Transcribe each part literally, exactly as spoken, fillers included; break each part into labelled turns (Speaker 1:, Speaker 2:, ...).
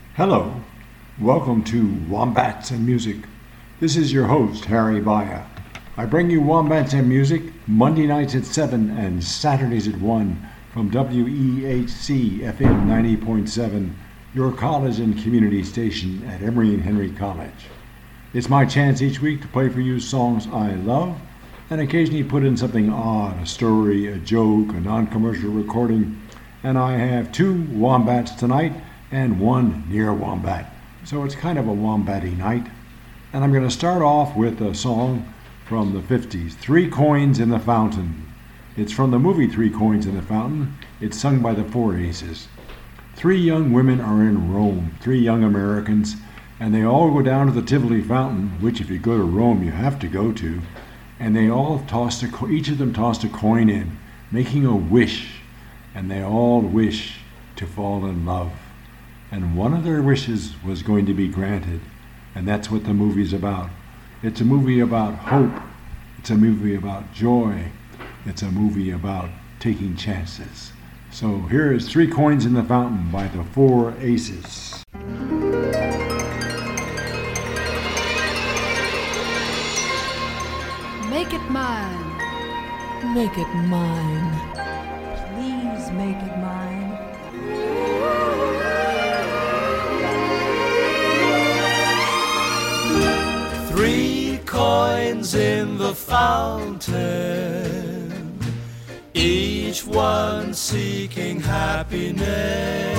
Speaker 1: Hello, welcome to Wombats and Music. This is your host, Harry Baya. I bring you Wombats and Music Monday nights at seven and Saturdays at one from W E H C F M ninety point seven, your college and community station at Emory and Henry College. It's my chance each week to play for you songs I love and occasionally put in something odd, a story, a joke, a non-commercial recording. And I have two wombats tonight and one near wombat. So it's kind of a wombatty night. And I'm going to start off with a song from the fifties, Three Coins in the Fountain. It's from the movie Three Coins in the Fountain. It's sung by the Four Aces. Three young women are in Rome, three young Americans, and they all go down to the Tivoli Fountain, which if you go to Rome you have to go to, and they all tossed a co- each of them tossed a coin in, making a wish, and they all wish to fall in love. And one of their wishes was going to be granted, and that's what the movie's about. It's a movie about hope. It's a movie about joy. It's a movie about taking chances. So here is Three Coins in the Fountain by the Four Aces.
Speaker 2: Make it mine.
Speaker 3: Make it mine. Please make it mine.
Speaker 4: Three coins in the fountain, each one seeking happiness,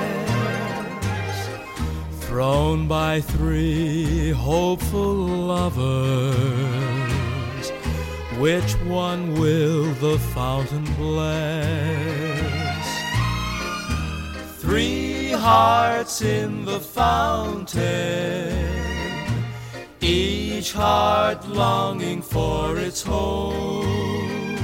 Speaker 4: thrown by three hopeful lovers. Which one will the fountain bless? Three hearts in the fountain, each heart longing for its home.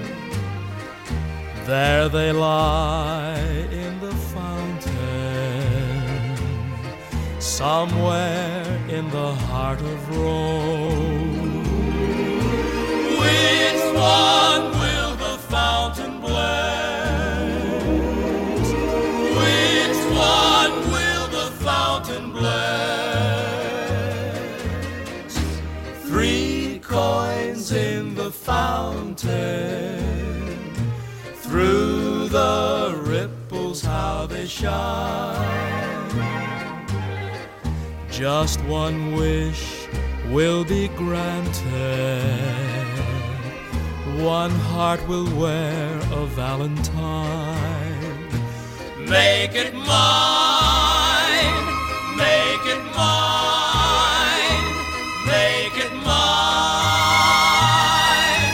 Speaker 4: There they lie in the fountain, somewhere in the heart of Rome. Which one will the fountain bless? Which one will the fountain bless? Three coins in the fountain, through the ripples how they shine. Just one wish will be granted, one heart will wear a valentine. Make it mine, make it mine, make it mine.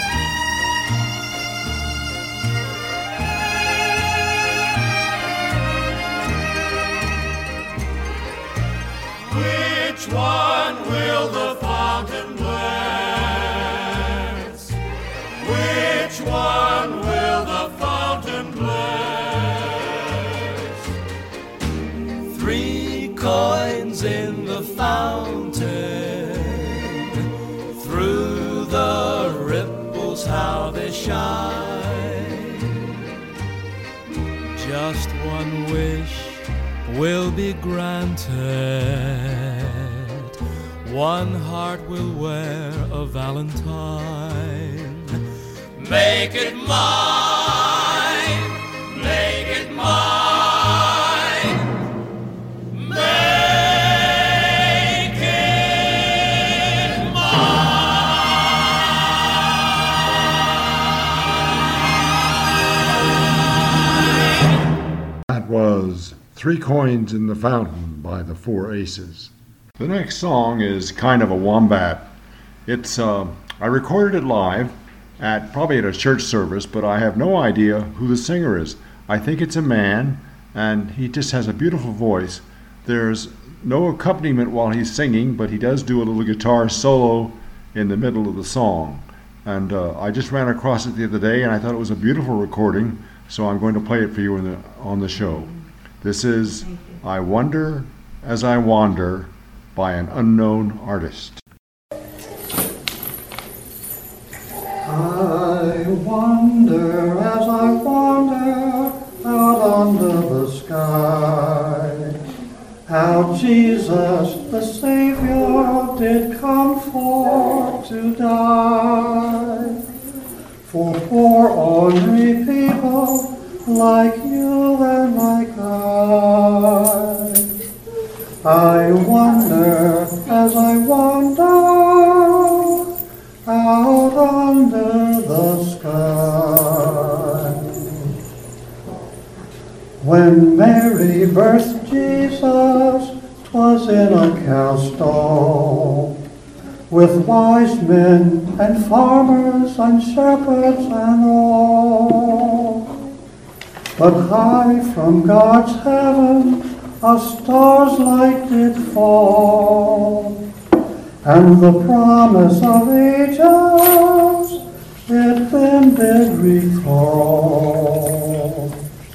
Speaker 4: Which one will the fountain bless? Which one will the fountain bless? Three coins in the fountain, through the ripples how they shine. Just one wish will be granted, one heart will wear a valentine. Make it mine, make it mine, make it mine.
Speaker 1: That was Three Coins in the Fountain by the Four Aces. The next song is kind of a wombat. It's uh, I recorded it live at probably at a church service, but I have no idea who the singer is. I think it's a man, and he just has a beautiful voice. There's no accompaniment while he's singing, but he does do a little guitar solo in the middle of the song. And uh, I just ran across it the other day, and I thought it was a beautiful recording, so I'm going to play it for you in the, on the show. This is I Wonder As I Wander by an unknown artist.
Speaker 5: I wonder as I wander out under the sky, how Jesus the Savior did come for to die for poor ordinary people like you and like I. I wonder as I wander out under the sky. When Mary birthed Jesus, 'twas in a cow stall, with wise men and farmers and shepherds and all. But high from God's heaven a star's light did fall, and the promise of ages it then did recall.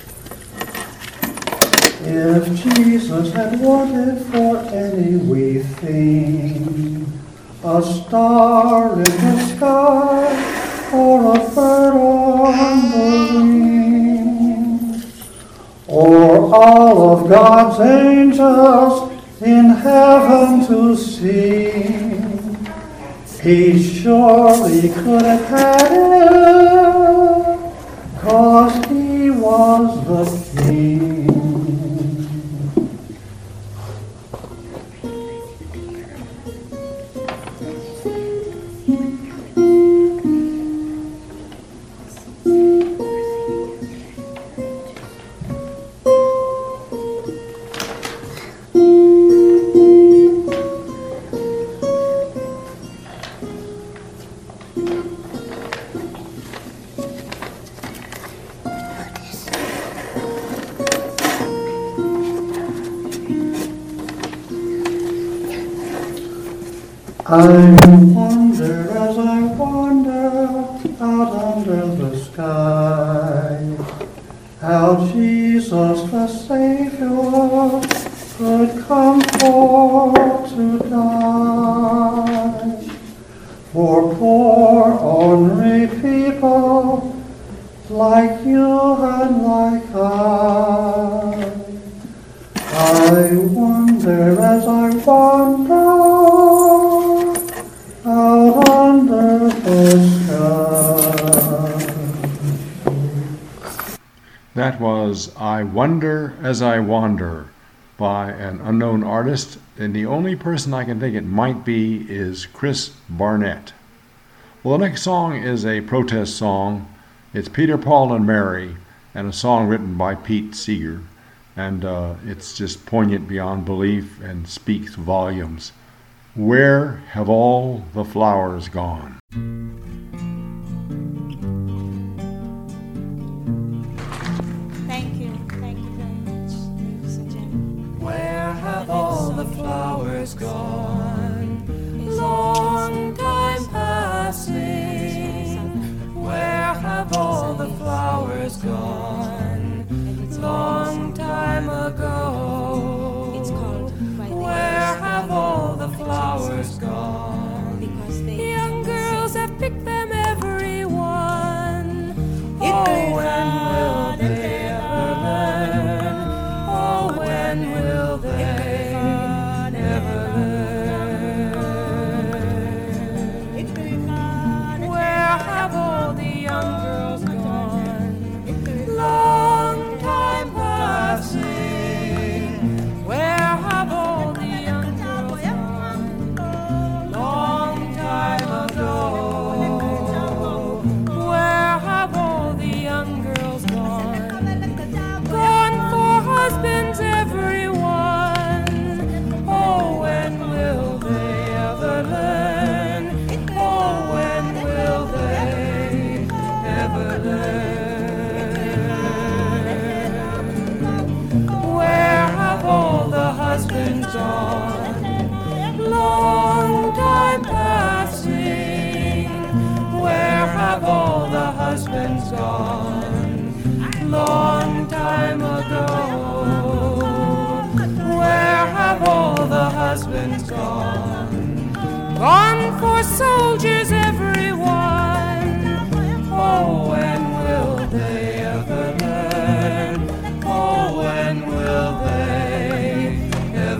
Speaker 5: If Jesus had wanted for any wee thing, a star in the sky or a bird on the wing, or all of God's angels in heaven to sing, he surely could have had it, 'cause he was the King. I wonder as I wander out under the sky, how Jesus the Savior could come for to die for poor ornery people like you and like I. I wonder as I wander out under the sky.
Speaker 1: That was I Wonder as I Wander by an unknown artist, and the only person I can think it might be is Chris Barnett. Well, the next song is a protest song. It's Peter, Paul, and Mary, and a song written by Pete Seeger. And uh, it's just poignant beyond belief and speaks volumes. Where have all the flowers gone?
Speaker 2: Thank you. Thank you very much, ladies and gentlemen.
Speaker 4: Where have all the flowers gone? Long time passing. Where have all the flowers gone? Long time ago.
Speaker 2: It's called by the
Speaker 4: Where have all the flowers gone?
Speaker 2: because they
Speaker 4: Young girls have picked them, every one.
Speaker 2: It
Speaker 4: Oh,
Speaker 2: could
Speaker 4: when will
Speaker 2: run, it
Speaker 4: they
Speaker 2: could
Speaker 4: ever learn? Oh, when will they ever learn?
Speaker 2: It could run,
Speaker 4: Where have all the young girls gone? Long time passing. Where have all the young girls gone? Long time ago. Where have all the young girls gone? Gone for husbands, everyone. Oh, when will they ever learn? Oh, when will they ever learn? Where have all the husbands gone? Long time passing. Where have all the husbands gone? Long time ago. Where have all the husbands gone? Gone for soldiers, everyone. Oh, when will they ever learn? Oh, when will they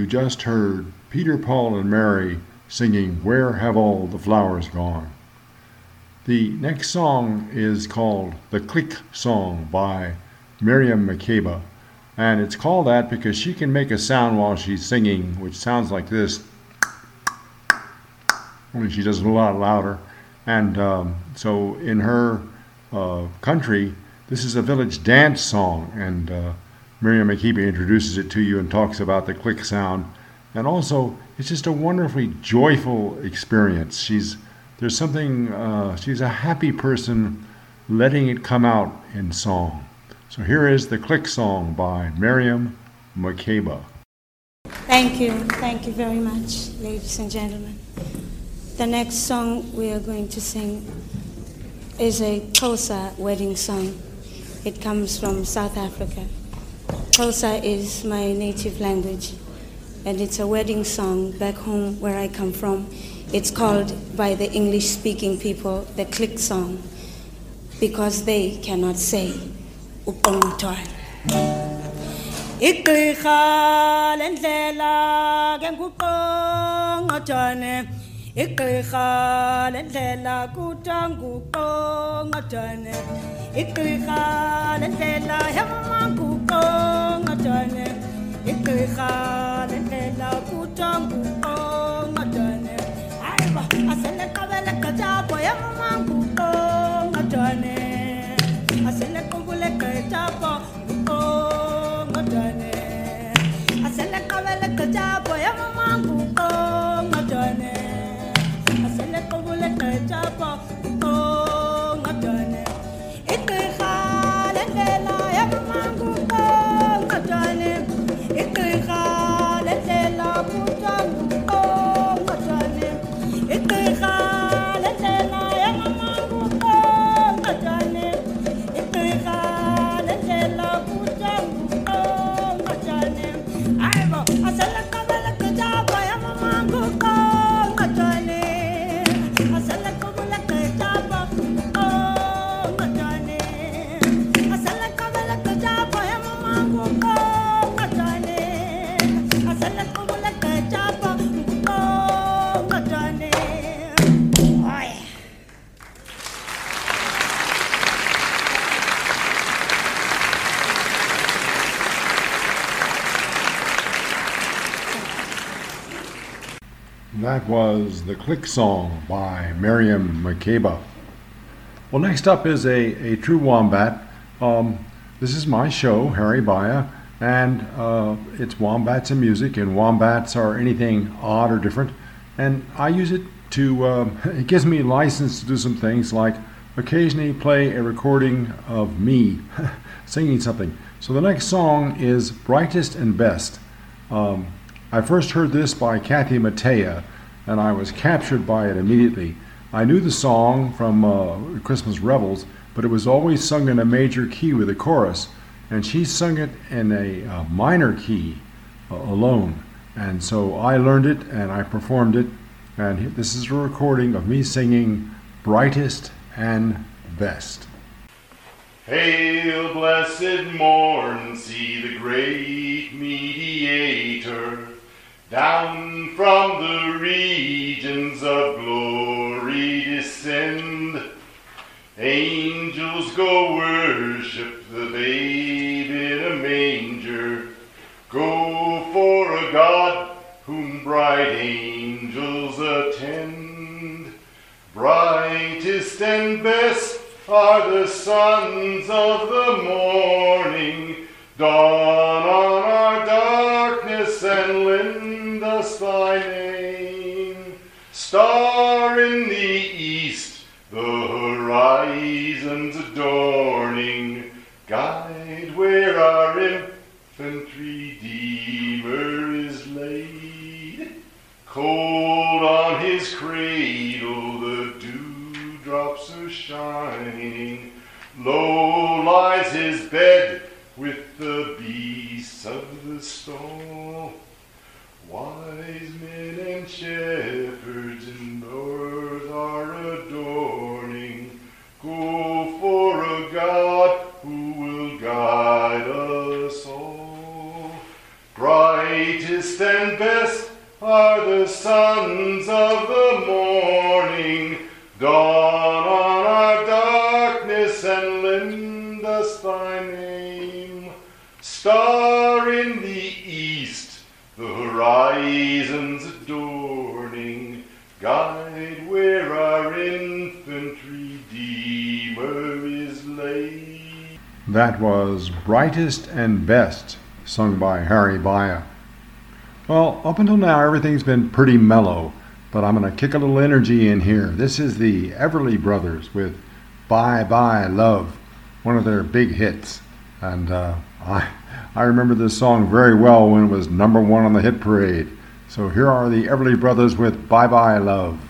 Speaker 1: just heard Peter, Paul, and Mary singing Where Have All the Flowers Gone? The next song is called The Click Song by Miriam Makeba. And it's called that because she can make a sound while she's singing, which sounds like this, only she does it a lot louder. And um, so in her uh, country, this is a village dance song, and uh, Miriam Makeba introduces it to you and talks about the click sound. And also, it's just a wonderfully joyful experience. She's there's something, uh, she's a happy person letting it come out in song. So here is the Click Song by Miriam Makeba.
Speaker 2: Thank you. Thank you very much, ladies and gentlemen. The next song we are going to sing is a Xhosa wedding song. It comes from South Africa. Xhosa is my native language, and it's a wedding song back home where I come from. It's called by the English-speaking people the Click Song, because they cannot say uqongqothwane. Igqirha lendlela ke nguqongqothwane, igqirha lendlela kuthiwa nguqongqothwane, igqirha lendlela yamama nguqongqothwane, igqirha lendlela kuthiwa nguqongqothwane. Hayiba asele qabele qejabo yamama nguqongqothwane, asele qubule qejabo nguqongqothwane, asele qabele qejabo yamama nguqongqothwane, asele qubule qejabo nguqongqothwane, igqirha lendlela yamama nguqongqothwane, igqirha lendlela kuthiwa nguqongqothwane, igqirha lendlela yamama nguqongqothwane, igqirha lendlela kuthiwa nguqongqothwane. Hayibo asele qabele qejabo yamama nguqongqothwane, asele qubule qejabo nguqongqothwane, asele qabele qejabo yamama nguqongqothwane, asele qubule qejabo nguqongqothwane. Oh, yeah.
Speaker 1: That was the Click Song by Miriam Makeba. Well, next up is a, a true wombat. Um, this is my show, Harry Baya, and uh, it's wombats and music, and wombats are anything odd or different. And I use it to, uh, it gives me license to do some things like occasionally play a recording of me singing something. So the next song is Brightest and Best. Um, I first heard this by Kathy Mattea, and I was captured by it immediately. I knew the song from uh, Christmas Revels, but it was always sung in a major key with a chorus, and she sung it in a uh, minor key uh, alone. And so I learned it and I performed it, and this is a recording of me singing Brightest and Best.
Speaker 6: Hail, blessed morn, see the great mediator, down from the regions of glory descend. Angels go worship the babe in a manger, go for a God whom bright angels attend. Brightest and best are the sons of the morning, dawn on our darkness and lend us thy name. Star in the east, the horizon's adorning, guide where our infant Redeemer is laid. Cold on his cradle the dewdrops are shining, low lies his bed with the beasts of the stall. Wise men and shepherds in north are adorning, go for a God who will guide us all. Brightest and best sons of the morning, dawn on our darkness and lend us thy name. Star in the east, the horizon's adorning, guide where our infant Redeemer is laid.
Speaker 1: That was Brightest and Best, sung by Harry Baya. Well, up until now, everything's been pretty mellow, but I'm going to kick a little energy in here. This is the Everly Brothers with Bye Bye Love, one of their big hits. And uh, I, I remember this song very well when it was number one on the hit parade. So here are the Everly Brothers with Bye Bye Love.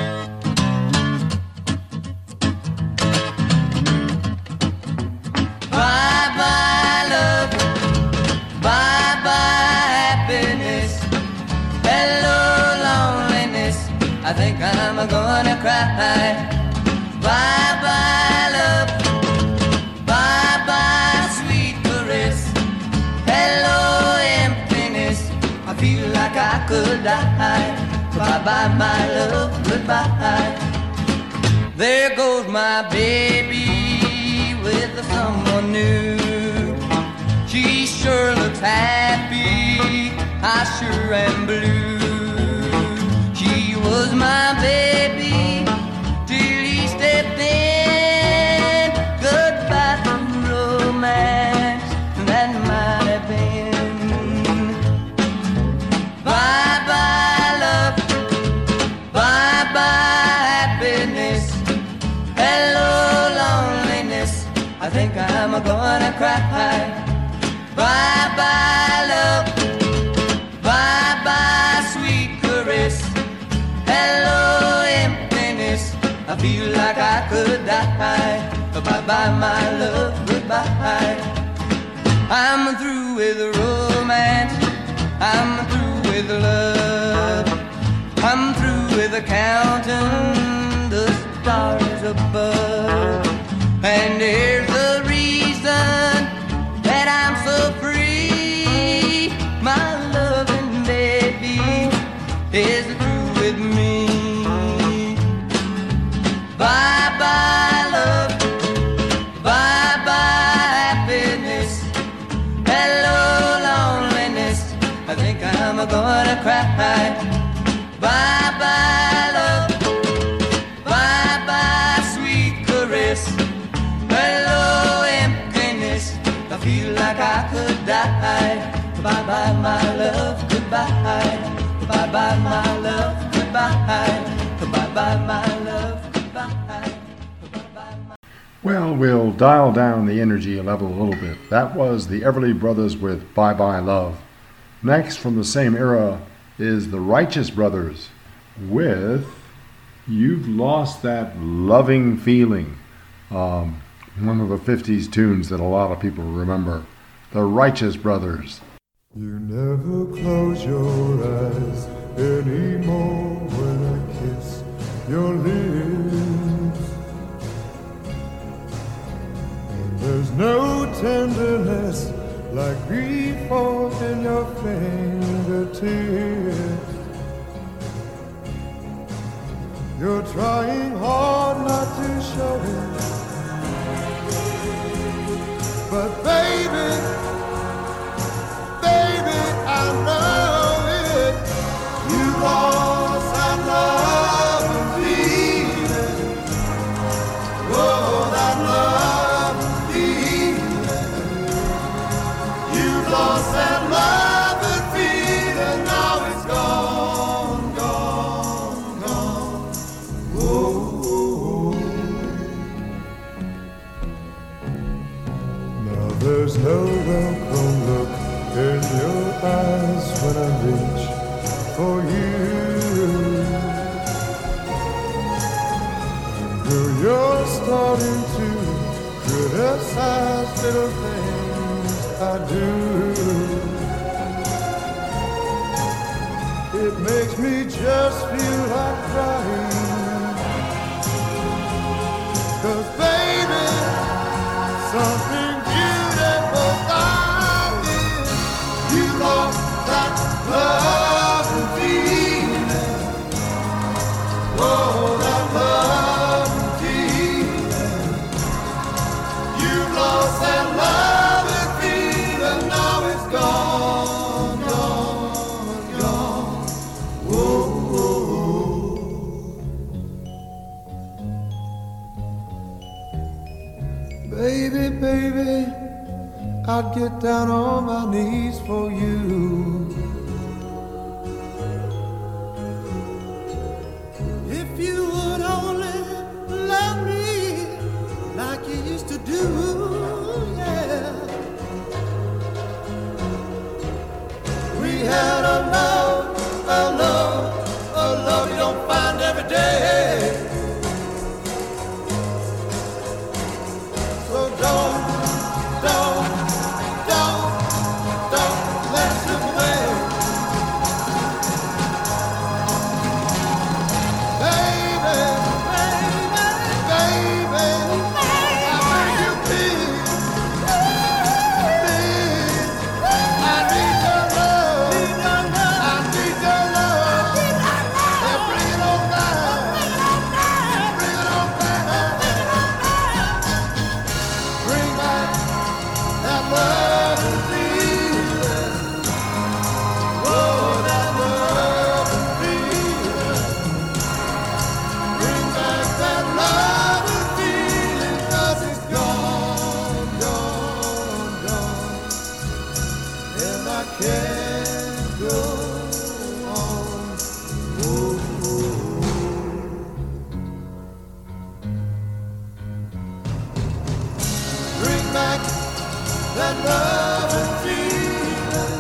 Speaker 7: I think I'm gonna cry. Bye bye love, bye bye sweet caress. Hello emptiness, I feel like I could die. Bye bye my love, goodbye. There goes my baby with someone new. She sure looks happy, I sure am blue. She was my baby till he stepped in. Goodbye to romance, that might have been. Bye bye love, bye bye happiness. Hello loneliness, I think I'm gonna cry. Bye bye love, bye bye sweet caress. Hello emptiness, I feel like I could die. Bye-bye my love, goodbye. I'm through with romance, I'm through with love. I'm through with counting the stars above. And here's the reason that I'm so free. My loving baby is through with me. Bye bye love, bye bye happiness. Hello loneliness, I think I'm gonna cry. Bye bye love, bye bye sweet caress. Hello emptiness, I feel like I could die. Bye bye my love, goodbye. Bye bye my love, goodbye. Bye bye my love, goodbye.
Speaker 1: Well, we'll dial down the energy level a little bit. That was the Everly Brothers with Bye Bye Love. Next, from the same era, is the Righteous Brothers with You've Lost That Loving Feeling. Um, one of the fifties tunes that a lot of people remember. The Righteous Brothers.
Speaker 8: You never close your eyes anymore when I kiss your lips. And there's no tenderness like before in your fingertips. You're trying hard not to show it, but baby, baby, I know it. You lost that love and feeling. Oh, that love and feeling. You lost that love and feeling. Now it's gone, gone, gone. Oh, now there's no welcome look in your eyes when I reach for you. And girl, you're starting to criticize little things I do. It makes me just feel like crying. 'Cause baby, something beautiful about it. You lost that love and feeling. I'd get down on my knees for you.
Speaker 9: If you would only love me like you used to do, yeah. We had a love, a love, a love you don't find every day. So don't, don't, don't, don't let it slip away. Baby, baby, baby, I beg you please, please, I need your love, I need your love, and bring it on back, bring it on back, bring back that love and feeling, oh, that love and feeling. Bring back that love and feeling, 'cause it's gone, gone, gone, and I can't go on. Oh, oh, oh. Bring back that love and feeling,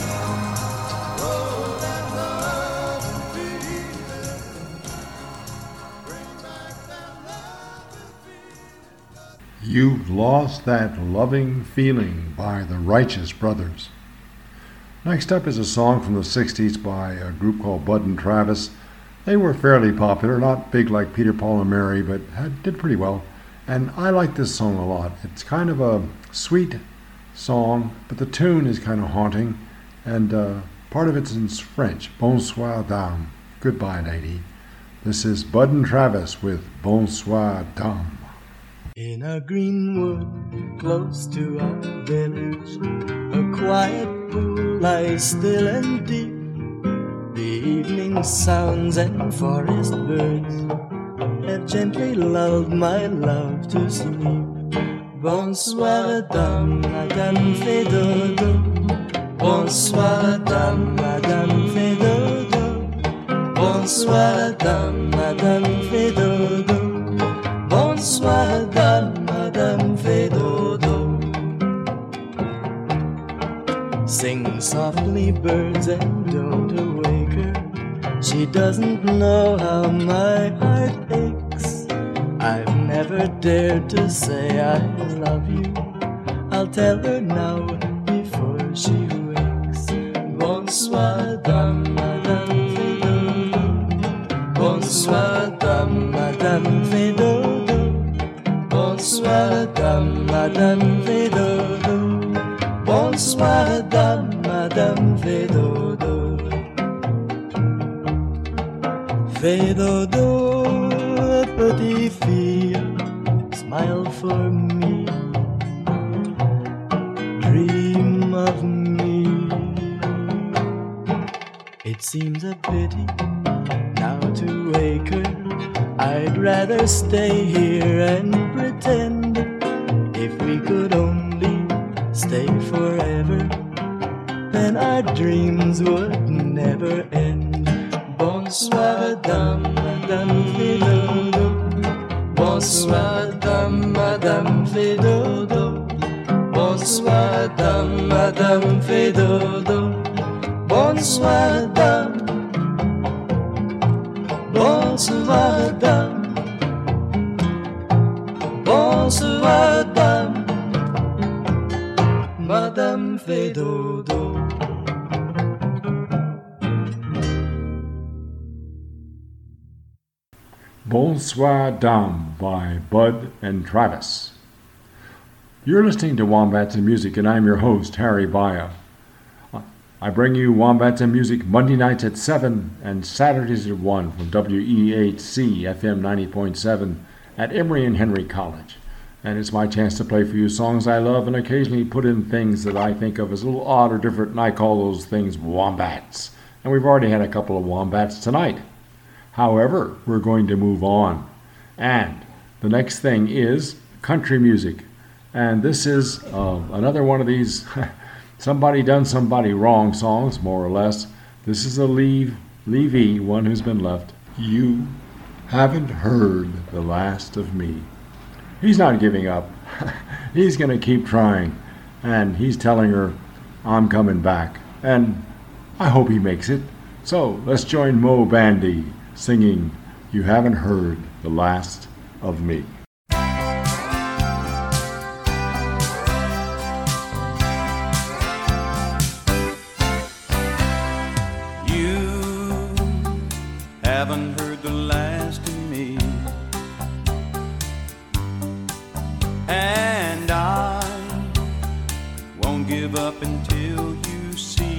Speaker 9: oh, that love and feeling. Bring back that love and feeling.
Speaker 1: You've Lost That Loving Feeling by the Righteous Brothers. Next up is a song from the sixties by a group called Bud and Travis. They were fairly popular, not big like Peter, Paul, and Mary, but had, did pretty well. And I like this song a lot. It's kind of a sweet song, but the tune is kind of haunting, and uh, part of it's in French. Bonsoir, dame. Goodbye, lady. This is Bud and Travis with Bonsoir, dame.
Speaker 10: In a green wood close to our village, a quiet pool lies still and deep. The evening sounds and forest birds have gently lulled my love to sleep. Bonsoir, dame, madame fait dodo. Bonsoir, dame, madame fait dodo. Bonsoir, dame, madame fait dodo. Bonsoir, dame, madame fait dodo. Sing softly, birds, and don't awake her. She doesn't know how my heart aches. I've never dared to say I love you. I'll tell her now before she wakes. Bonsoir, dame, madame fait dodo. Bonsoir, dame, madame fait dodo. Bonsoir, dame, madame fait dodo. Bonsoir, dame, madame fait dodo. Fait dodo, petite fille, smile for me, dream of me. It seems a pity now to wake her. I'd rather stay here and pretend. If we could only stay forever, then our dreams would never end. Bonsoir, dame, madame fait dodo. Bonsoir, dame, madame fait dodo. Bonsoir, dame, madame fait dodo. Bonsoir, dame. Bonsoir, dame. Bonsoir, dame. Madame fait dodo.
Speaker 1: Bonsoir, dame by Bud and Travis. You're listening to Wombats and Music, and I'm your host, Harry Baya. I bring you Wombats and Music Monday nights at seven and Saturdays at one from W E H C F M ninety point seven at Emory and Henry College. And it's my chance to play for you songs I love and occasionally put in things that I think of as a little odd or different, and I call those things wombats. And we've already had a couple of wombats tonight. However, we're going to move on. And the next thing is country music. And this is uh, another one of these somebody done somebody wrong songs, more or less. This is a Leave, Levy, one who's been left. You haven't heard the last of me. He's not giving up. He's going to keep trying. And he's telling her, I'm coming back. And I hope he makes it. So let's join Moe Bandy singing You Haven't Heard the Last of Me.
Speaker 11: You haven't heard the last of me, and I won't give up until you see.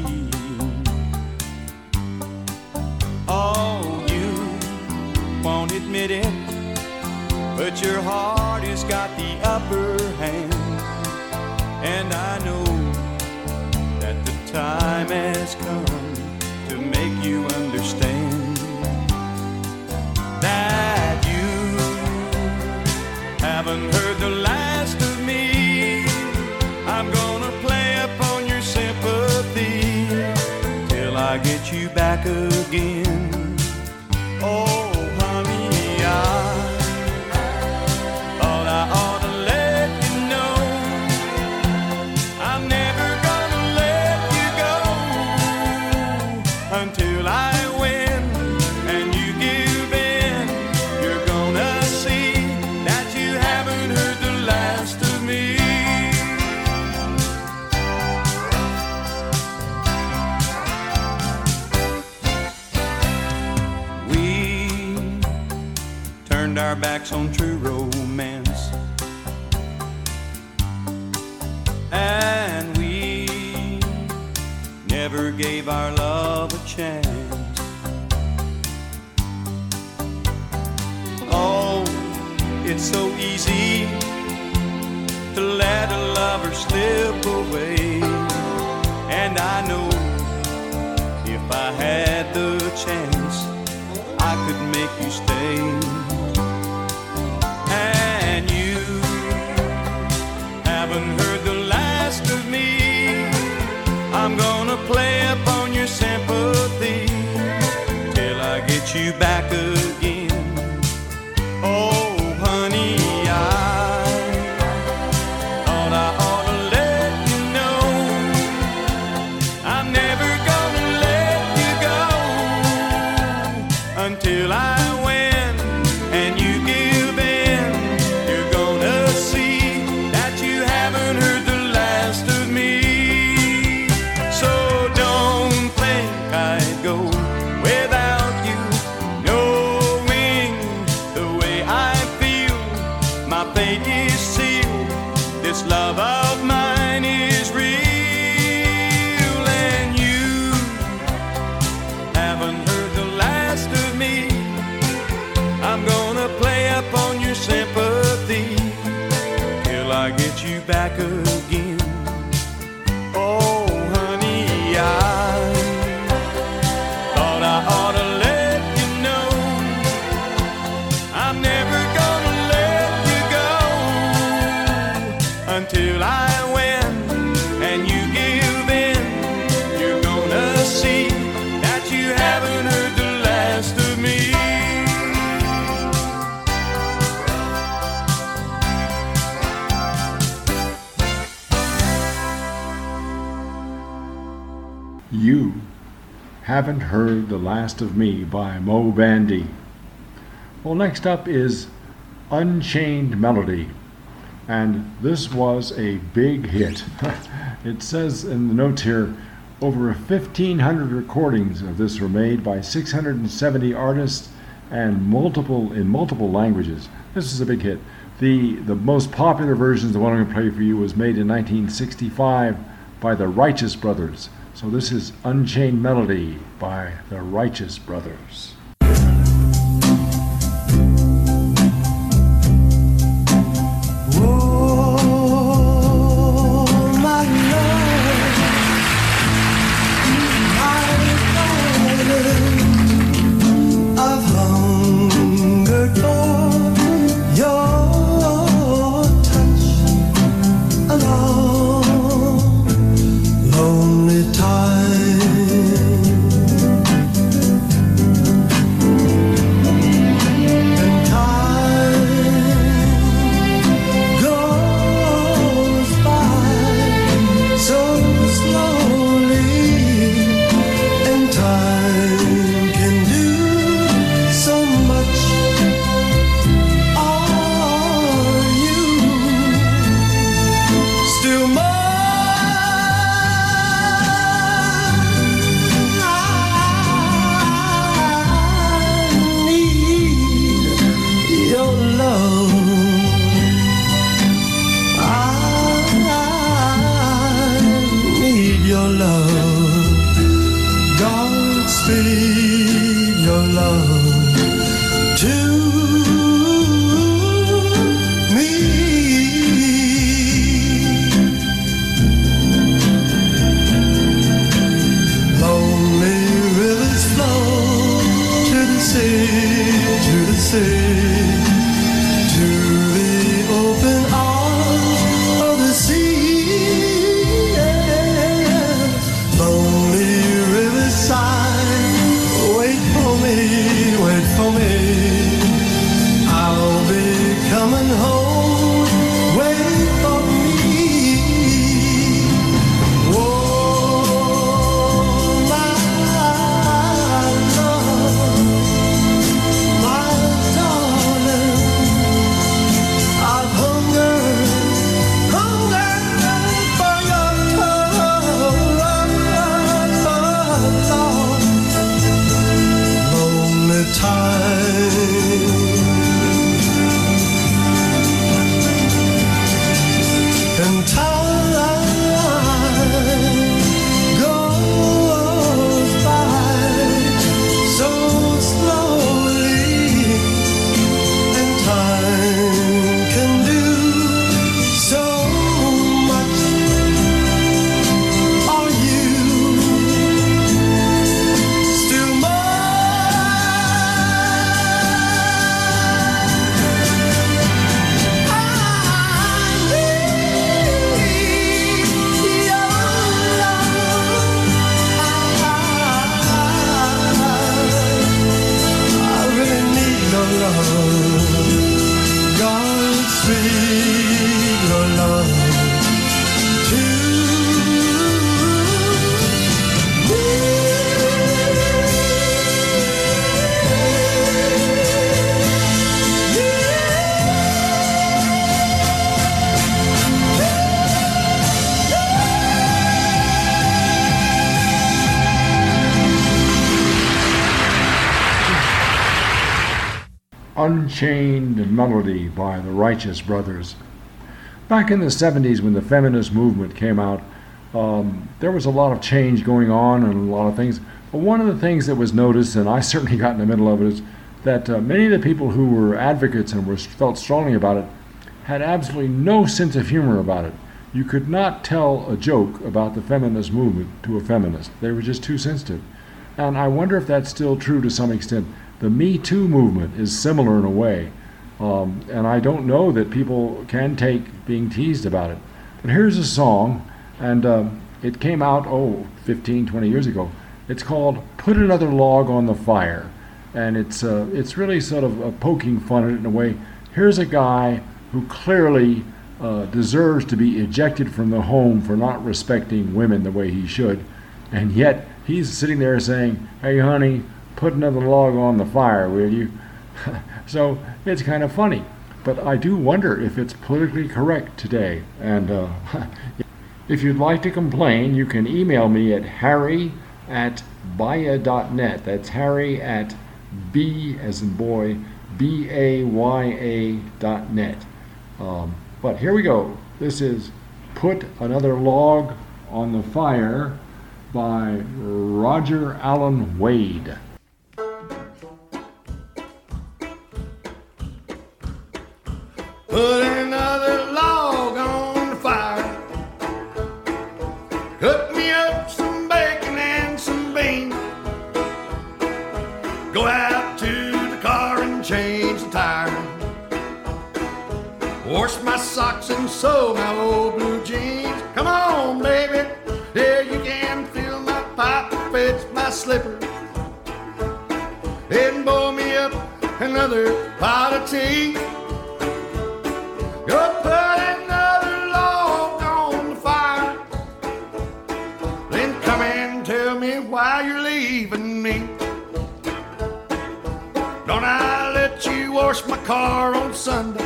Speaker 11: Oh, you won't admit it, but your heart has got the upper hand, and I know that the time has come to make you understand that you haven't heard the last of me. I'm gonna play upon your sympathy till I get you back again. Oh, honey, I thought I ought to let you know I'm never gonna let you go until I win and you give in. You're gonna see that you haven't heard the last of me. We turned our backs on true romance, and we never gave our love a chance. Oh, it's so easy to let a lover slip away, and I know if I had the chance I could make you stay. And you haven't heard the last of me. I'm gonna play upon your sympathy till I get you back again. Oh, honey, I thought I ought to let you know I'm never gonna let you go until I win and you give in. You're gonna see that you haven't heard the last of me. So don't think I'd go without you, knowing the way I feel. My fate is sealed. This love of mine is real, and you haven't heard the last of me. I'm gonna play upon your sympathy till I get you back again. Oh, honey, I thought I ought to let you know I'm never gonna let you go until I win and you give in. You're gonna see that you haven't heard the last of me.
Speaker 1: You Haven't Heard the Last of Me by Moe Bandy. Well, next up is Unchained Melody, and this was a big hit. It says in the notes here, over fifteen hundred recordings of this were made by six hundred seventy artists and multiple in multiple languages. This is a big hit. The the most popular version, the one I'm going to play for you, was made in nineteen sixty-five by the Righteous Brothers. So this is Unchained Melody by the Righteous Brothers.
Speaker 8: love to me. Lonely rivers flow to the sea, to the sea, to the open arms of the sea. Yeah. Lonely riverside, wait for me, wait for me. I'll be coming home, wait for me. Oh, my love, my darling, I've hungered, hungered for your love. Lonely time, and time goes by so slowly, and time can do so much. Are you still
Speaker 1: Unchained Melody by the Righteous Brothers. Back in the seventies when the feminist movement came out, um, there was a lot of change going on and a lot of things. But one of the things that was noticed, and I certainly got in the middle of it, is that uh, many of the people who were advocates and were felt strongly about it had absolutely no sense of humor about it. You could not tell a joke about the feminist movement to a feminist. They were just too sensitive. And I wonder if that's still true to some extent. The Me Too movement is similar in a way. Um, and I don't know that people can take being teased about it. But here's a song, and um, it came out, oh, fifteen, twenty years ago. It's called Put Another Log on the Fire. And it's uh, it's really sort of uh, poking fun at it in a way. Here's a guy who clearly uh, deserves to be ejected from the home for not respecting women the way he should. And yet he's sitting there saying, hey, honey, put another log on the fire, will you? So it's kind of funny. But I do wonder if it's politically correct today. And uh, if you'd like to complain, you can email me at harry at baya dot net. That's Harry at B as in boy, B A Y A dot net. Um, but here we go. This is Put Another Log on the Fire by Roger Allen Wade.
Speaker 9: Put another log on the fire. Cook me up some bacon and some beans. Go out to the car and change the tire. Wash my socks and sew my old blue jeans. Come on, baby, there you can fill my pipe, fetch my slipper, and boil me up another pot of tea. Go put another log on the fire, then come and tell me why you're leaving me. Don't I let you wash my car on Sunday?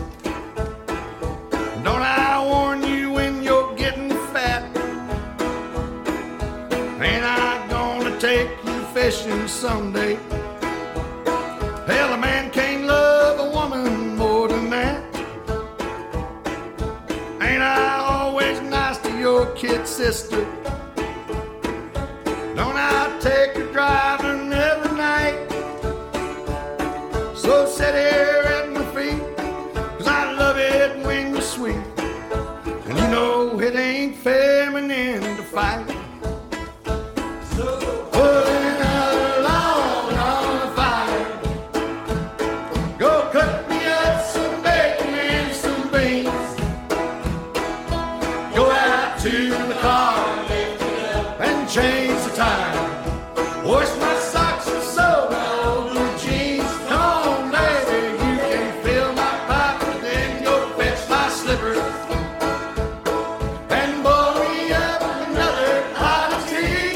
Speaker 9: Don't I warn you when you're getting fat? Ain't I gonna take you fishing someday? Hell, a man can't love a woman more than that. Ain't I always nice to your kid sister? Don't I take her driving every night? So sit here at my feet, 'cause I love it when you're sweet. And you know it ain't feminine to fight. So put another log on the fire. Go cut me up some bacon and some beans. Go out to the car and change the tire. Wash my socks and sew my old blue jeans. Come on, baby, you can fill my pipe, but then go fetch my slippers and boil me up another pot of tea.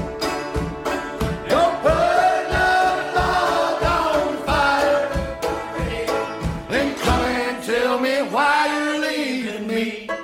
Speaker 9: Go put another log on the fire, then come and tell me why you're leaving me.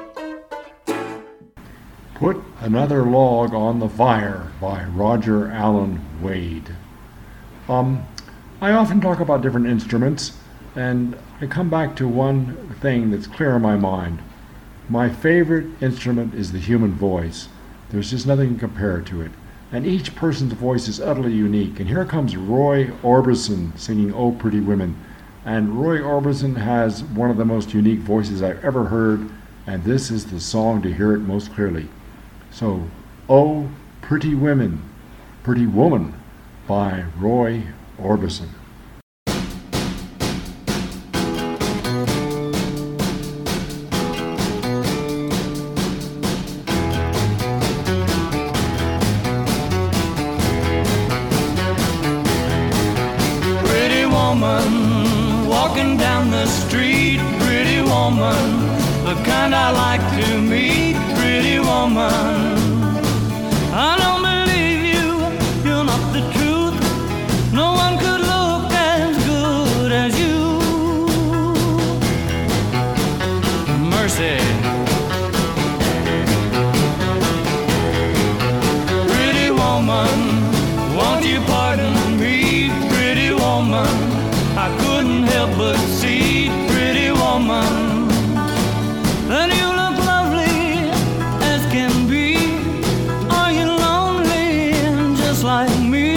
Speaker 1: Put Another Log on the Fire by Roger Allen Wade. Um, I often talk about different instruments, and I come back to one thing that's clear in my mind. My favorite instrument is the human voice. There's just nothing to compare to it. And each person's voice is utterly unique. And here comes Roy Orbison singing Oh Pretty Women. And Roy Orbison has one of the most unique voices I've ever heard, and this is the song to hear it most clearly. So, Oh Pretty Women, Pretty Woman by Roy Orbison.
Speaker 10: Pretty woman, walking down the street. Pretty woman, the kind I like to meet. Pretty woman, I don't believe you, you're not the truth. No one could look as good as you. Mercy. Pretty woman, won't you pardon me? Pretty woman, I couldn't help but see. Pretty woman, that you look lovely as can be. Are you lonely just like me?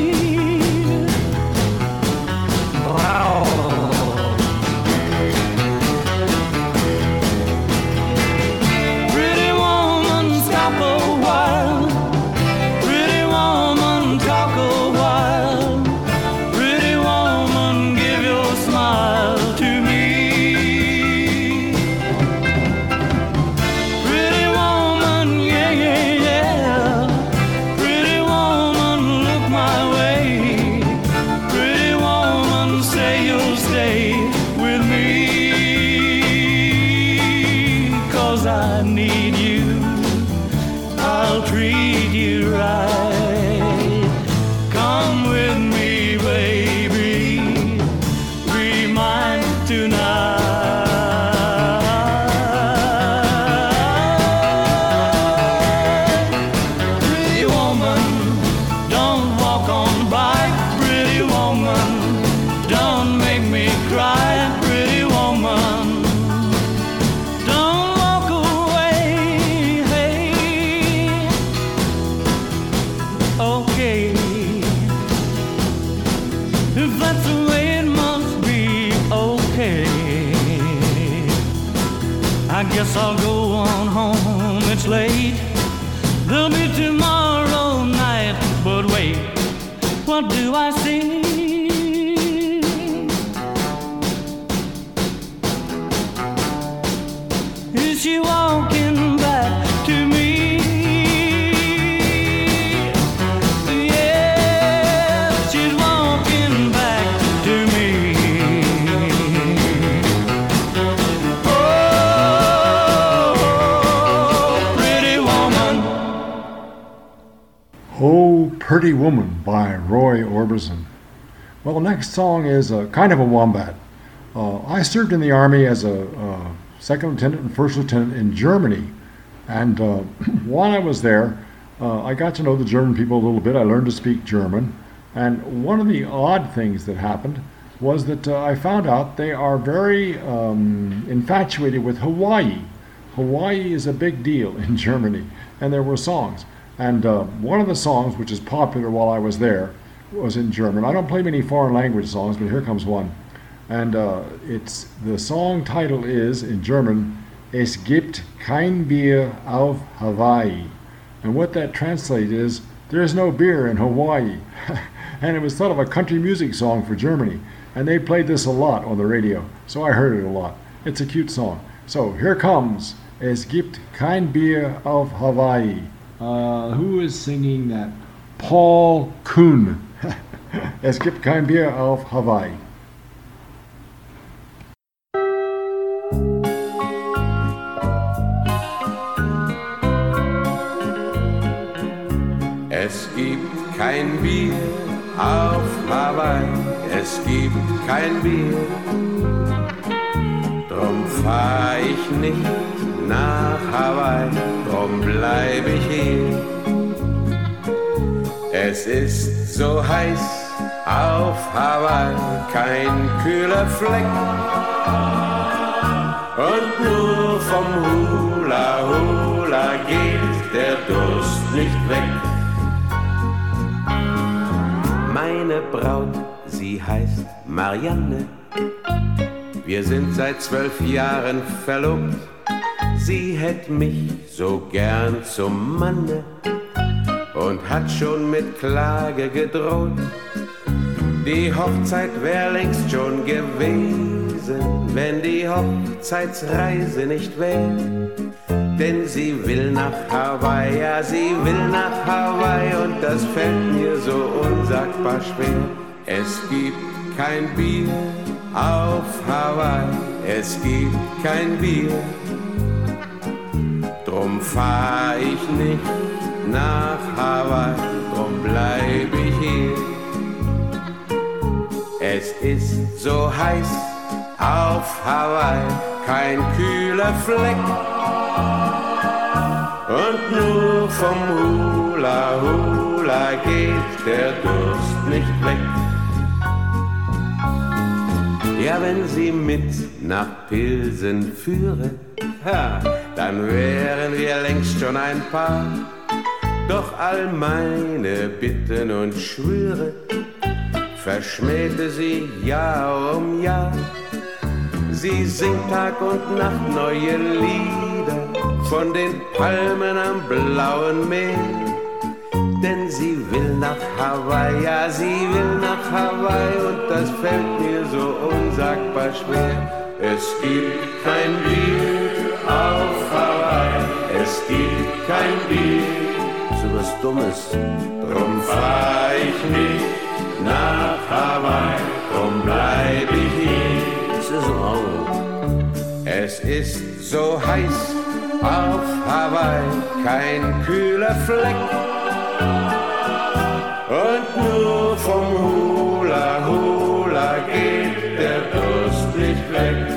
Speaker 10: Pretty woman, stop a while. Pretty woman, talk a while. Pretty woman, give your smile to me. Pretty woman, yeah, yeah, yeah. Pretty woman, look my way. Pretty woman, say you'll stay with me. 'Cause I need you, I'll treat you right. Come with me, baby, be mine tonight. Pretty woman, don't walk on by. Pretty woman, don't make me cry. Pretty woman, don't walk away. Hey, okay, if that's the way it must be, okay. I guess I'll go on home, it's late. There'll be tomorrow night, but wait, what do I see? Is she walking back to me? Yeah, she's walking back to me. Oh, pretty woman.
Speaker 1: Oh Pretty Woman by Roy Orbison. Well, the next song is a kind of a wombat. Uh, I served in the Army as a uh, second lieutenant and first lieutenant in Germany. And uh, while I was there, uh, I got to know the German people a little bit. I learned to speak German. And one of the odd things that happened was that uh, I found out they are very um, infatuated with Hawaii. Hawaii is a big deal in Germany, and there were songs. And uh, one of the songs, which is popular while I was there, was in German. I don't play many foreign language songs, but here comes one. And uh, it's the song title is, in German, Es gibt kein Bier auf Hawaii. And what that translates is, there's no beer in Hawaii. And it was sort of a country music song for Germany. And they played this a lot on the radio, so I heard it a lot. It's a cute song. So here comes Es gibt kein Bier auf Hawaii. Uh, who is singing that? Paul Kuhn. Es gibt kein Bier auf Hawaii.
Speaker 12: Es gibt kein Bier auf Hawaii, es gibt kein Bier, drum fahr ich nicht nach Hawaii, drum bleib ich hier. Es ist so heiß auf Hawaii, kein kühler Fleck, und nur vom Hula Hula geht der Durst nicht weg. Meine Braut, sie heißt Marianne. Wir sind seit zwölf Jahren verlobt. Sie hätt mich so gern zum Manne und hat schon mit Klage gedroht. Die Hochzeit wär längst schon gewesen, wenn die Hochzeitsreise nicht wär. Denn sie will nach Hawaii, ja, sie will nach Hawaii, und das fällt mir so unsagbar schwer. Es gibt kein Bier auf Hawaii, es gibt kein Bier, drum fahr ich nicht nach Hawaii, drum bleib ich hier. Es ist so heiß auf Hawaii, kein kühler Fleck, und nur vom Hula Hula geht der Durst nicht weg. Ja, wenn sie mit nach Pilsen führe, ha, dann wären wir längst schon ein Paar. Doch all meine Bitten und Schwüre verschmähte sie Jahr um Jahr. Sie singt Tag und Nacht neue Lieder von den Palmen am blauen Meer. Denn sie will nach Hawaii, ja, sie will nach Hawaii, und das fällt mir so unsagbar schwer. Es gibt kein Bier auf Hawaii, es gibt kein Bier, so was Dummes, drum fahr ich nicht nach Hawaii, drum bleib ich hier. Es ist auch. Es ist so heiß auf Hawaii, kein kühler Fleck, und nur vom Hula Hula geht der Durst nicht weg.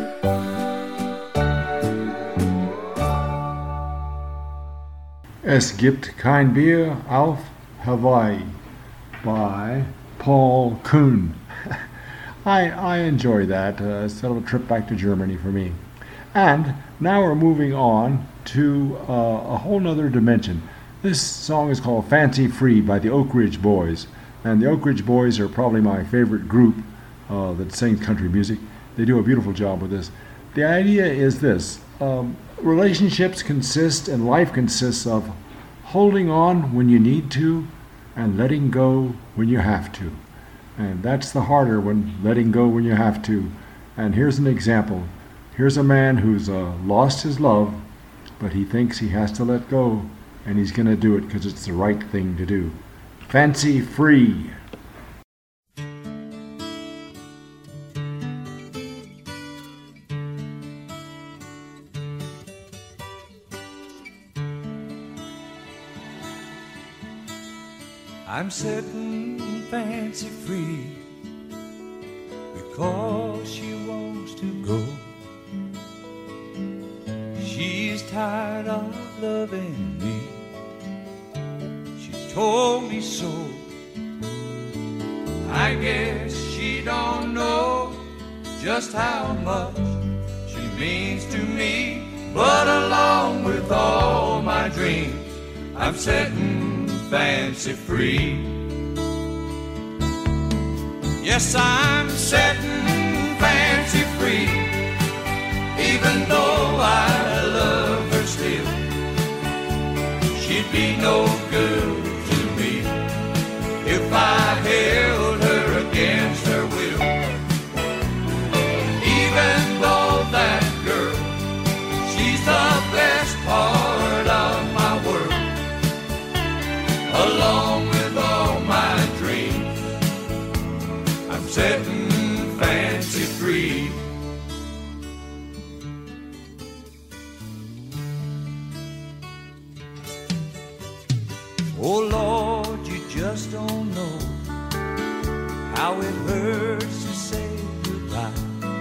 Speaker 1: Es gibt kein Bier auf Hawaii by Paul Kuhn. I, I enjoy that. Uh, it's sort of a trip back to Germany for me. And now we're moving on to uh, a whole nother dimension. This song is called Fancy Free by the Oak Ridge Boys. And the Oak Ridge Boys are probably my favorite group uh, that sings country music. They do a beautiful job with this. The idea is this. Um, relationships consist and life consists of holding on when you need to and letting go when you have to. And that's the harder one, letting go when you have to. And here's an example. Here's a man who's uh, lost his love, but he thinks he has to let go, and he's going to do it because it's the right thing to do. Fancy Free.
Speaker 10: I'm setting Fancy free because she wants to go. She's tired of loving me. She told me so. I guess she don't know just how much she means to me. But along with all my dreams, I'm setting Fancy free. Yes, I'm setting setting Fancy free. Oh Lord, you just don't know how it hurts to say goodbye.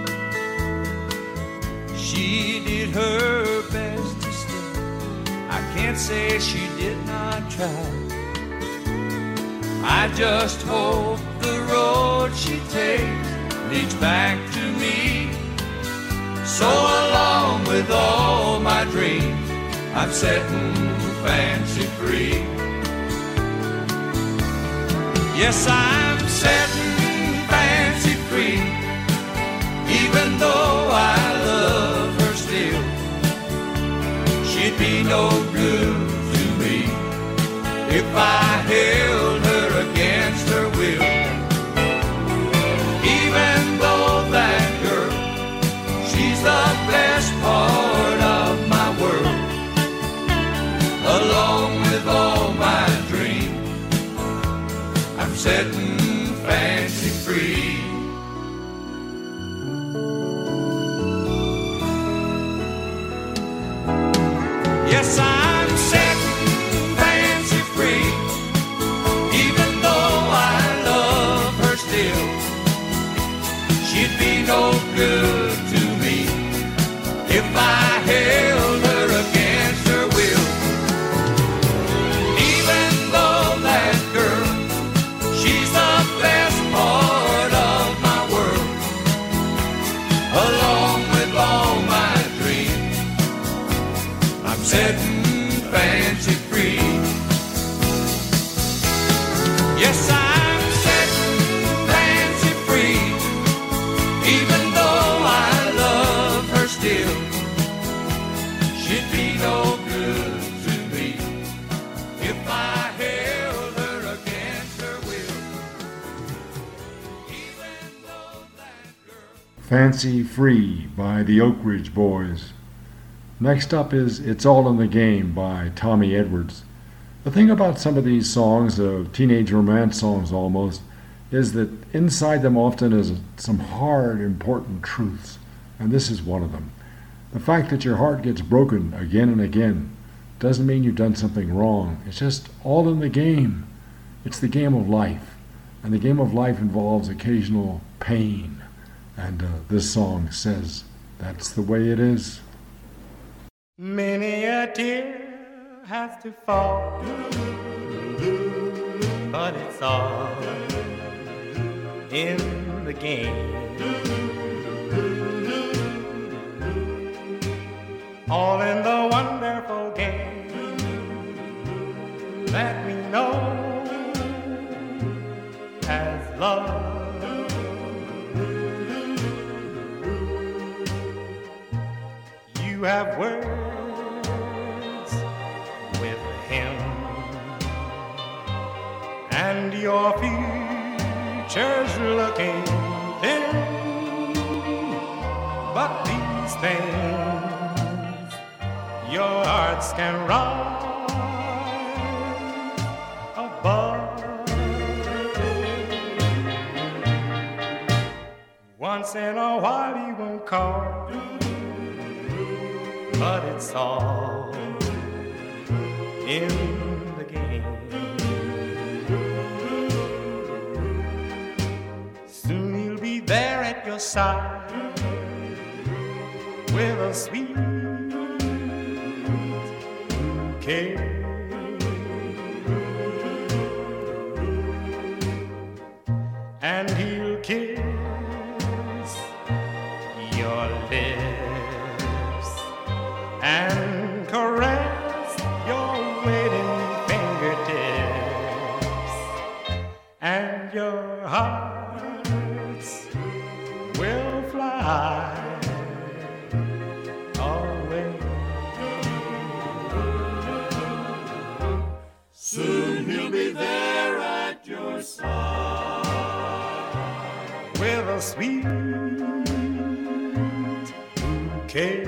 Speaker 10: She did her best to stay. I can't say she did not try. I just hope the road she takes leads back to me. So along with all my dreams, I'm setting Fancy free. Yes, I'm setting Fancy free, even though I love her still. She'd be no good to me if I held her against her will. Even though that girl, she's the best part of my world. Along with all my dreams, I'm setting Fancy free. Yes, I'm setting Fancy free, even though I love her still. She'd be no good to me if I held her against her will. Even though that girl, she's the best part of my world. Along with all my dreams, I'm setting Fancy free. Yes, I'm setting Fancy free, even though I love her still. She'd be no good to me if I held her against her will. Even though that girl.
Speaker 1: Fancy Free by the Oak Ridge Boys. Next up is It's All in the Game by Tommy Edwards. The thing about some of these songs, uh, teenage romance songs almost, is that inside them often is some hard, important truths, and this is one of them. The fact that your heart gets broken again and again doesn't mean you've done something wrong. It's just all in the game. It's the game of life, and the game of life involves occasional pain, and uh, this song says that's the way it is.
Speaker 13: Many a tear has to fall, but it's all in the game. All in the wonderful game that we know as love. You have words with him, and your future's looking thin. But these things your hearts can rise above. Once in a while he won't call, but it's all in the game. Soon he'll be there at your side with a sweet bouquet. And he'll kiss your lips and caress your waiting fingertips, and your hearts will fly away.
Speaker 10: Soon he'll be there at your side
Speaker 13: with a sweet bouquet.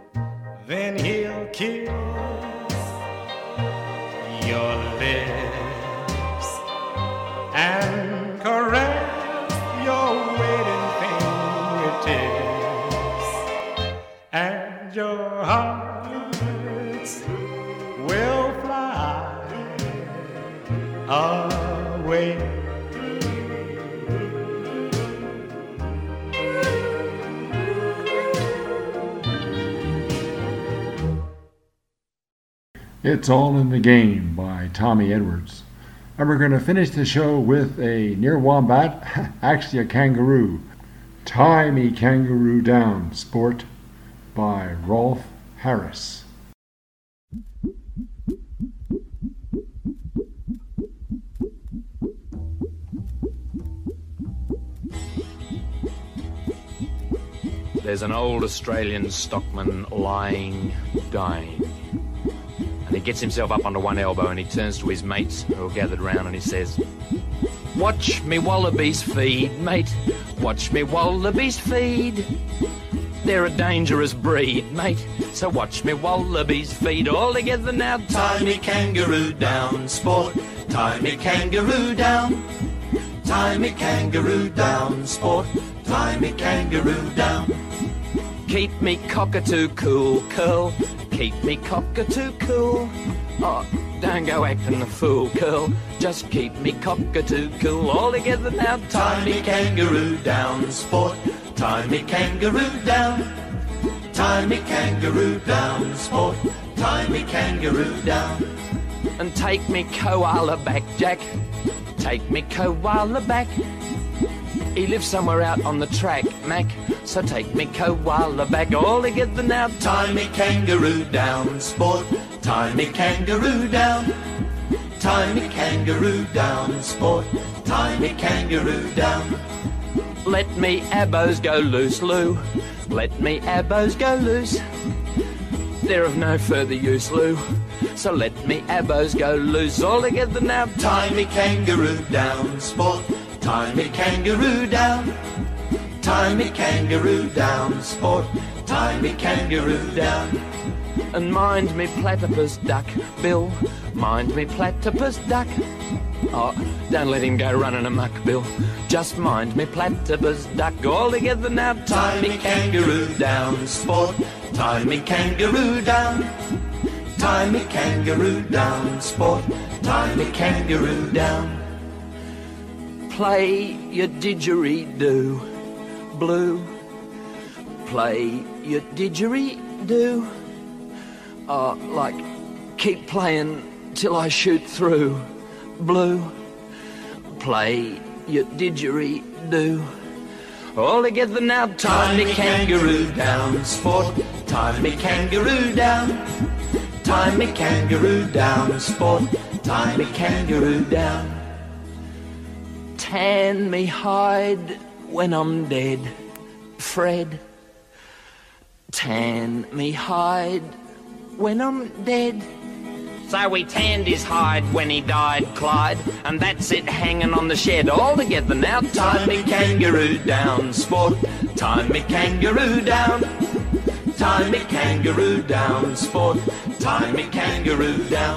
Speaker 13: Then he'll kiss your lips away.
Speaker 1: It's All in the Game by Tommy Edwards. And we're going to finish the show with a near wombat, actually a kangaroo. Tie Me Kangaroo Down, Sport by Rolf Harris.
Speaker 14: There's an old Australian stockman lying, dying. And he gets himself up onto one elbow and he turns to his mates who are gathered round and he says, "Watch me wallabies feed, mate. Watch me wallabies feed. They're a dangerous breed, mate. So watch me wallabies feed. All together now, tie me kangaroo down, sport. Tie me kangaroo down. Tie me kangaroo down, sport. Tie me kangaroo down. Keep me cockatoo cool, curl. Keep me cockatoo cool. Oh, don't go acting the fool, curl. Just keep me cockatoo cool. All together now, tie me kangaroo down, sport. Tie me kangaroo down. Tie me kangaroo down, sport. Tie me kangaroo down. And take me koala back, Jack. Take me koala back. He lives somewhere out on the track, Mac. So take me koala back. All together now, tie me kangaroo down, sport. Tie me kangaroo down. Tie me kangaroo down, sport. Tie me kangaroo down. Let me abos go loose, Lou. Let me abos go loose. They're of no further use, Lou. So let me abos go loose. All together now, tie me kangaroo down, sport. Tie me kangaroo down. Tie me kangaroo down, sport. Tie me kangaroo down. And mind me platypus duck, Bill. Mind me platypus duck. Oh, don't let him go running amok, Bill. Just mind me platypus duck. All together now, tie me kangaroo down, sport. Tie me kangaroo down. Tie me kangaroo down, sport. Tie me kangaroo down. Play your didgeridoo, blue. Play your didgeridoo. Oh, like, keep playing till I shoot through, blue. Play your didgeridoo. All together now, tie me kangaroo down, sport. Tie me kangaroo down. Tie me kangaroo down, sport. Tie me kangaroo down. Tan me hide when I'm dead, Fred. Tan me hide when I'm dead. So we tanned his hide when he died, Clyde, and that's it hanging on the shed. All together now, tie me kangaroo down, sport. Tie me kangaroo down. Tie me kangaroo down, sport. Tie me kangaroo down.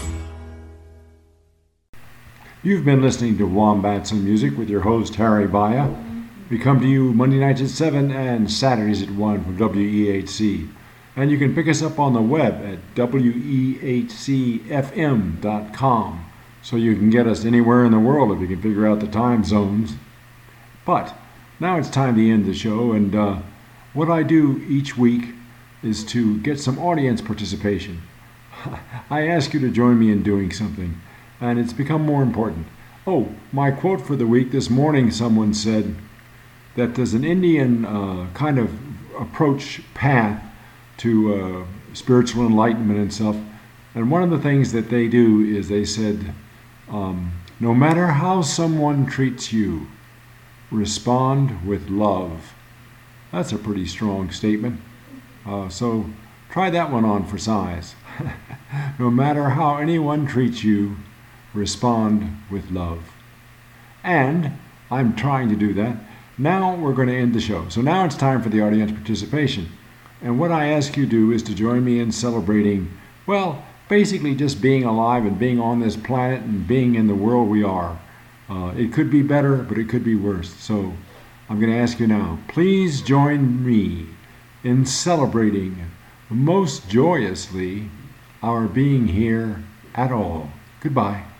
Speaker 1: You've been listening to Wombats and Music with your host, Harry Baya. We come to you Monday nights at seven and Saturdays at one from W E H C. And you can pick us up on the web at W E H C F M dot com, so you can get us anywhere in the world if you can figure out the time zones. But now it's time to end the show, and uh, what I do each week is to get some audience participation. I ask you to join me in doing something, and it's become more important. Oh, my quote for the week: this morning someone said that there's an Indian uh, kind of approach path to uh, spiritual enlightenment and stuff. And one of the things that they do is they said, um, no matter how someone treats you, respond with love. That's a pretty strong statement. Uh, so try that one on for size. No matter how anyone treats you, respond with love. And I'm trying to do that. Now we're going to end the show. So now it's time for the audience participation. And what I ask you to do is to join me in celebrating, well, basically just being alive and being on this planet and being in the world we are. Uh, it could be better, but it could be worse. So I'm going to ask you now, please join me in celebrating most joyously our being here at all. Goodbye.